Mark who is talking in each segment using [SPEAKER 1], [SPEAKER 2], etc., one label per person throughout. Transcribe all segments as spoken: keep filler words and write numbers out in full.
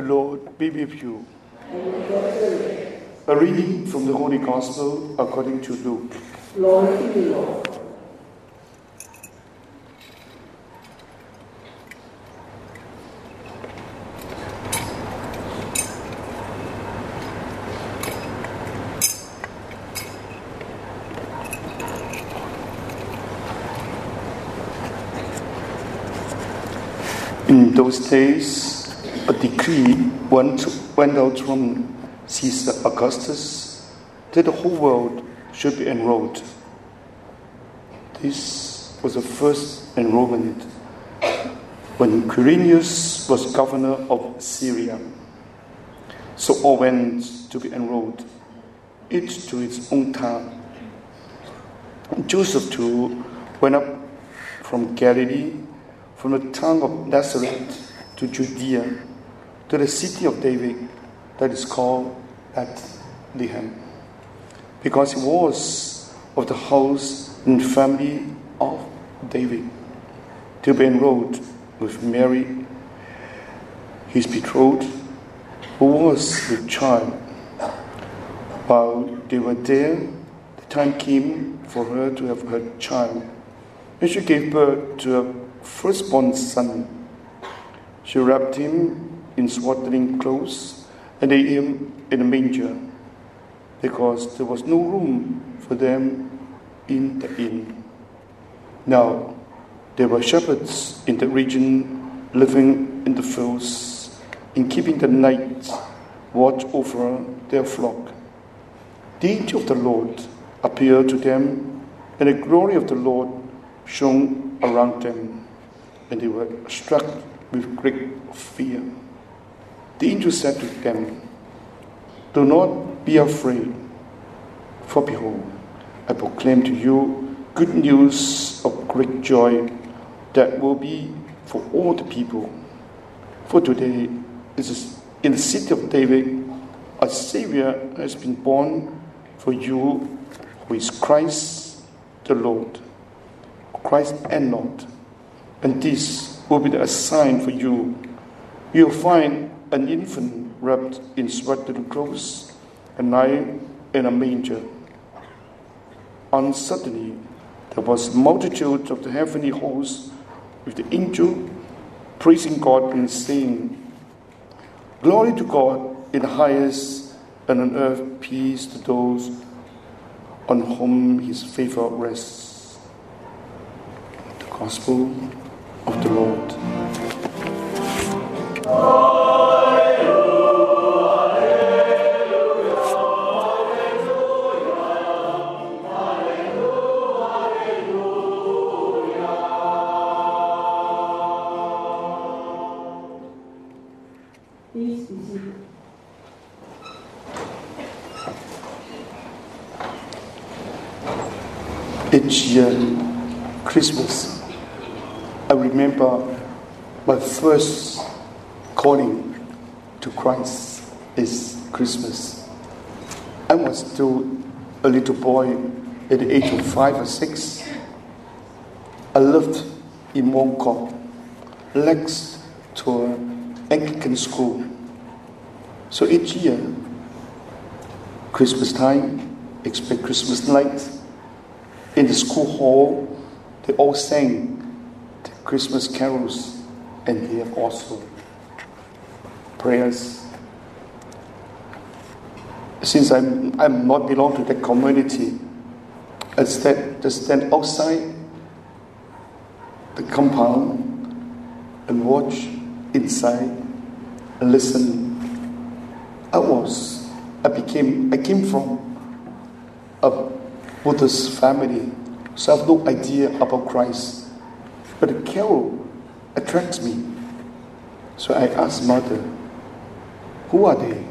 [SPEAKER 1] Lord be with you. A reading from the Holy Gospel according to Luke.
[SPEAKER 2] Glory to you, Lord.
[SPEAKER 1] In those days, a decree went, went out from Caesar Augustus that the whole world should be enrolled. This was the first enrollment when Quirinius was governor of Syria. So all went to be enrolled, each to its own town. Joseph too went up from Galilee, from the town of Nazareth to Judea, to the city of David that is called Bethlehem, because he was of the house and family of David, to be enrolled with Mary, his betrothed, who was with child. While they were there, the time came for her to have her child, and she gave birth to a firstborn son. She wrapped him in swaddling clothes and laid him in a manger, because there was no room for them in the inn. Now there were shepherds in the region living in the fields, in keeping the night watch over their flock. The angel of the Lord appeared to them, and the glory of the Lord shone around them, and they were struck with great fear. The angel said to them, "Do not be afraid, for behold, I proclaim to you good news of great joy that will be for all the people. For today is in the city of David a Savior has been born for you, who is Christ the Lord. Christ and Lord. And this will be the sign for you. You will find an infant wrapped in swaddling clothes and lying in a manger." And suddenly there was a multitude of the heavenly hosts with the angel praising God and saying, "Glory to God in the highest, and on earth peace to those on whom his favor rests." The Gospel of the Lord.
[SPEAKER 2] Please be seated.
[SPEAKER 1] Each year, Christmas, I remember my first calling to Christ is Christmas. I was still a little boy at the age of five or six. I lived in Mongkok, next to an Anglican school. So each year, Christmas time, expect Christmas night, in the school hall, they all sang the Christmas carols, and they have also prayers. Since I'm I'm not belong to that community, I stand, just stand outside the compound and watch inside and listen. I was, I became, I came from a Buddhist family, so I have no idea about Christ. But the carol attracts me. So I asked mother, "Who are they?"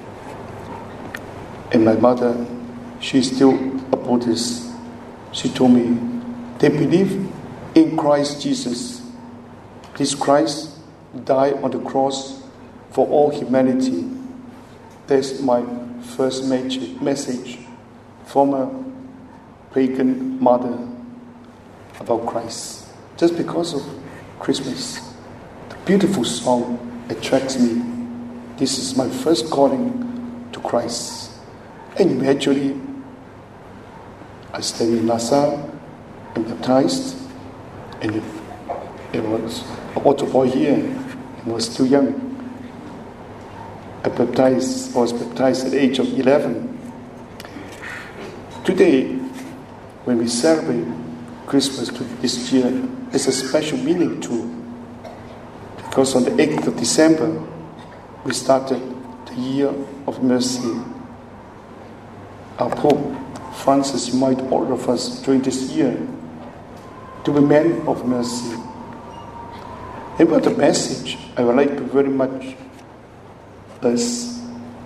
[SPEAKER 1] And my mother, she's still a Buddhist. She told me, "They believe in Christ Jesus. This Christ died on the cross for all humanity." That's my first message from a pagan mother about Christ. Just because of Christmas, the beautiful song attracts me. this is my first calling to Christ. And eventually, I stayed in Nassau and baptized. And it was a water boy here. He was still young. I baptized, I was baptized at the age of eleven. Today, when we celebrate Christmas this year, there's a special meaning too. Because on the eighth of December, we started the year of mercy. Our Pope Francis invited all of us during this year to be men of mercy. And what the message I would like to very much as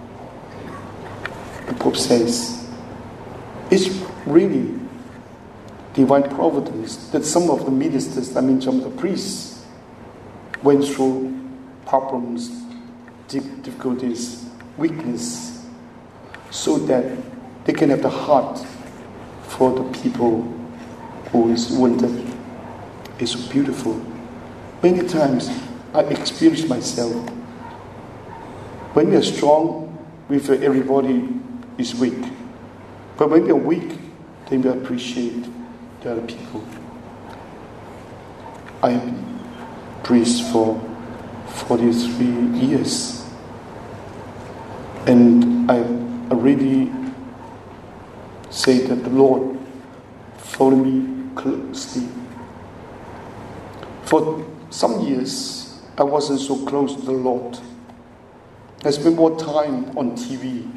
[SPEAKER 1] the Pope says, it's really divine providence that some of the ministers, I mean some of the priests, went through problems, difficulties, weakness, so that they can have the heart for the people who is wounded. It's so beautiful. Many times I experience myself. When we are strong, we feel everybody is weak. But when we are weak, then we appreciate the other people. I have been priest for forty-three years. And I really say that the Lord followed me closely. For some years, I wasn't so close to the Lord. I spent more time on T V,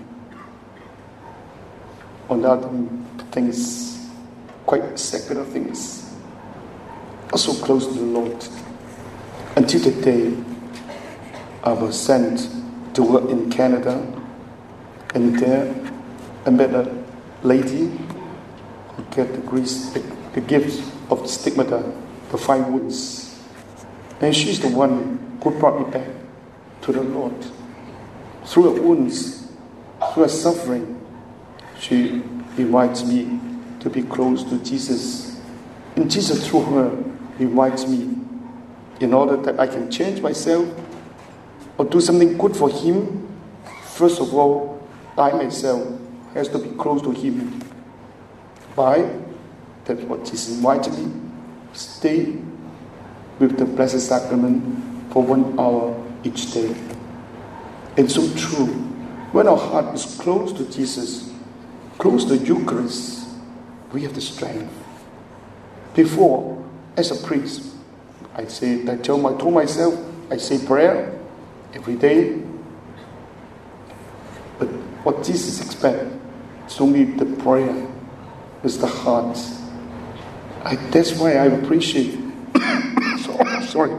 [SPEAKER 1] on other things, quite secular things. Not so close to the Lord. Until the day I was sent to work in Canada, and there I met a lady who get the grace, the, the gift of the stigmata, the five wounds. And she's the one who brought me back to the Lord. Through her wounds, through her suffering, she invites me to be close to Jesus. And Jesus, through her, invites me in order that I can change myself or do something good for Him. First of all, I myself has to be close to Him. By that's what Jesus invited me. Stay with the Blessed Sacrament for one hour each day. And so true. When our heart is close to Jesus, close to the Eucharist, we have the strength. Before, as a priest, I say, I tell my, told myself, I say prayer every day. But what Jesus expects is only the prayer with the heart. I, that's why I appreciate. so, sorry.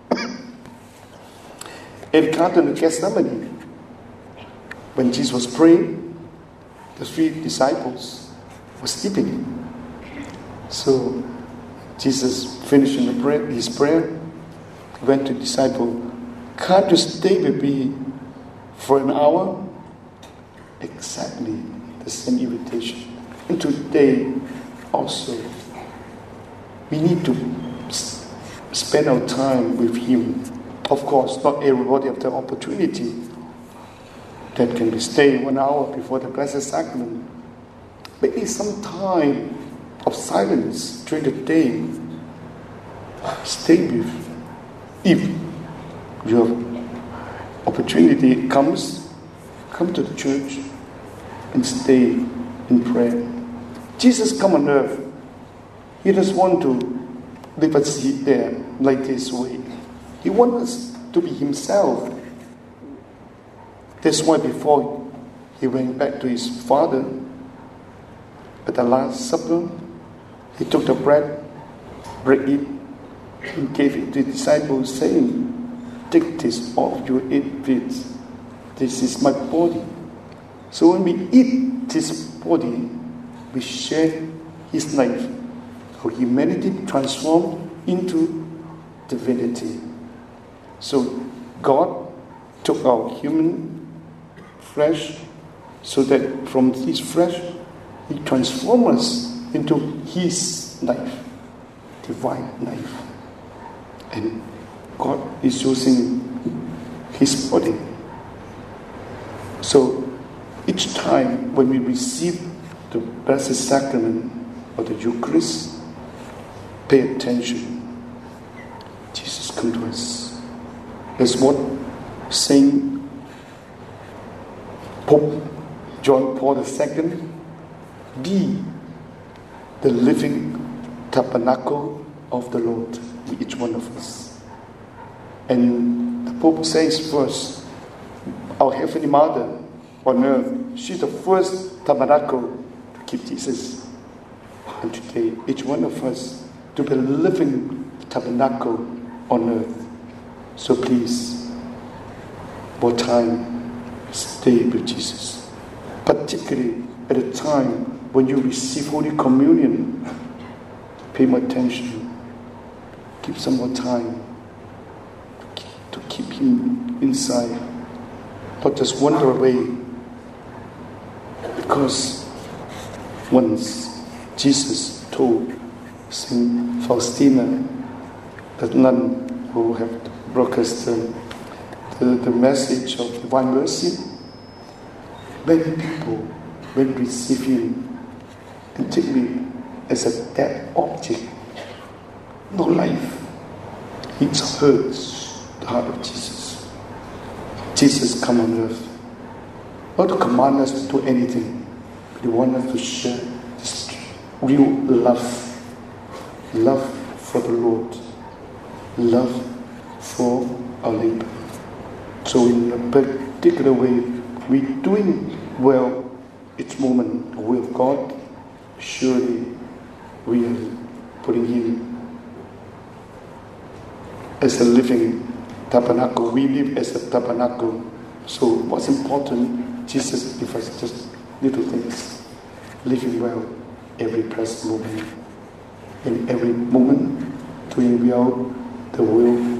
[SPEAKER 1] In the Garden of Gethsemane, when Jesus was praying, the three disciples were sleeping. So Jesus finishing the prayer, his prayer, went to the disciple, can't you stay with me for an hour? Exactly the same invitation. And today also, we need to spend our time with Him. Of course, not everybody has the opportunity that can be staying one hour before the Blessed Sacrament. But it's some time of silence during the day. Stay with. If your opportunity comes, come to the church and stay in prayer. Jesus come on earth. He doesn't want to leave us there like this way. He wants us to be Himself. That's why before He went back to His Father, at the Last Supper, He took the bread, broke it, and gave it to the disciples, saying, take this, all of you eat this. This is my body. So when we eat this body, we share His life. How humanity transformed into divinity. So God took our human flesh so that from His flesh He transformed us into His life, divine life. And God is using His body So each time when we receive the Blessed Sacrament or the Eucharist, pay attention. Jesus come to us. That's what Saint Pope John Paul the Second, be the living tabernacle of the Lord with each one of us. And the Pope says first, our Heavenly Mother on earth, she's the first tabernacle to keep Jesus. And today, each one of us to be a living tabernacle on earth. So please, more time, stay with Jesus. Particularly at a time when you receive Holy Communion, pay more attention. Give some more time to keep, to keep Him inside. Not just wander away. Because once Jesus told Saint Faustina, the nun who had brought us the, the, the message of divine mercy, many people will receive Him and take me as a dead object, no life. It hurts the heart of Jesus. Jesus come on earth, not to command us to do anything, but He wants us to share this real love, love for the Lord, love for our neighbor. So in a particular way, we're doing well each moment the will of God. Surely we are putting Him as a living tabernacle. We live as a tabernacle. So what's important, Jesus gives us just little things. Living well every present moment. In every moment, doing well the will